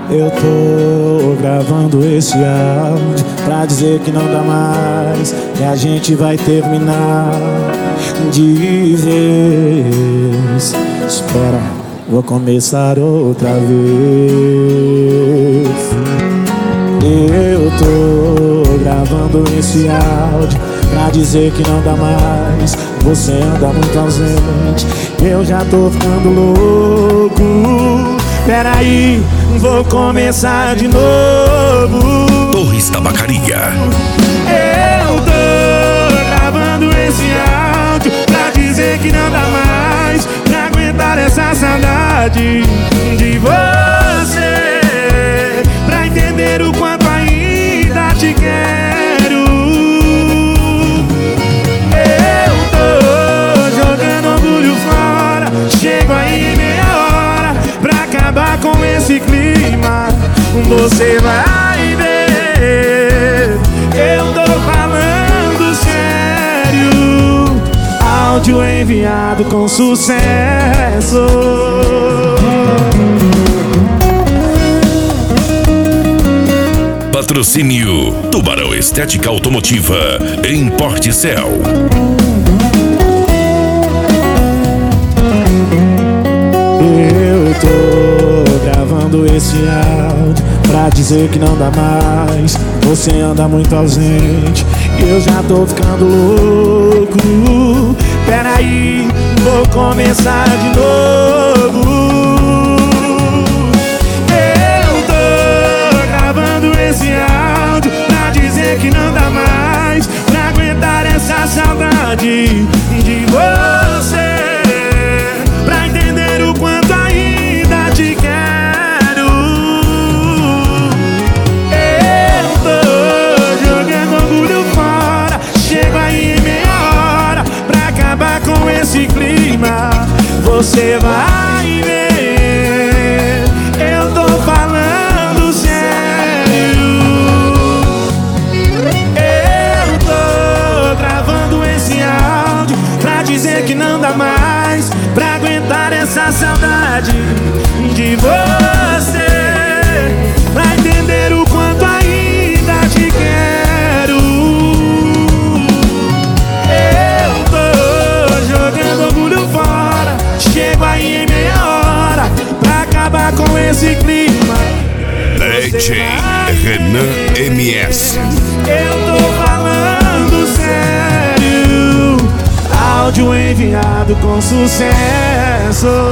Eu tô gravando esse áudio pra dizer que não dá mais, que a gente vai terminar de vez. Espera, vou começar outra vez. Eu tô gravando esse áudio pra dizer que não dá mais, você anda muito ausente, eu já tô ficando louco. Peraí, vou começar de novo. Torres Tabacaria. Eu tô gravando esse áudio pra dizer que não dá mais pra aguentar essa saudade de você, pra entender o quanto ainda te quero. Eu tô jogando orgulho fora, chego aí em meia hora pra acabar com esse clima. Você vai ver, eu tô falando sério. Áudio enviado com sucesso. Patrocínio Tubarão Estética Automotiva em Porticel. Eu tô gravando esse áudio pra dizer que não dá mais, você anda muito ausente, eu já tô ficando louco. Peraí, vou começar de novo. Eu tô gravando esse áudio pra dizer que não dá mais pra aguentar essa saudade de você, pra entender o quanto ainda te quero. Eu tô jogando orgulho fora, chego aí em meia hora pra acabar com esse clima. Você vai ver, eu tô falando sério. Eu tô gravando esse áudio pra dizer que não dá mais pra aguentar essa saudade de você, pra entender o quanto ainda te quero. Eu tô jogando orgulho fora, chego aí em meia hora pra acabar com esse clima. DJ Renan MS. Eu tô falando sério. Áudio enviado com sucesso.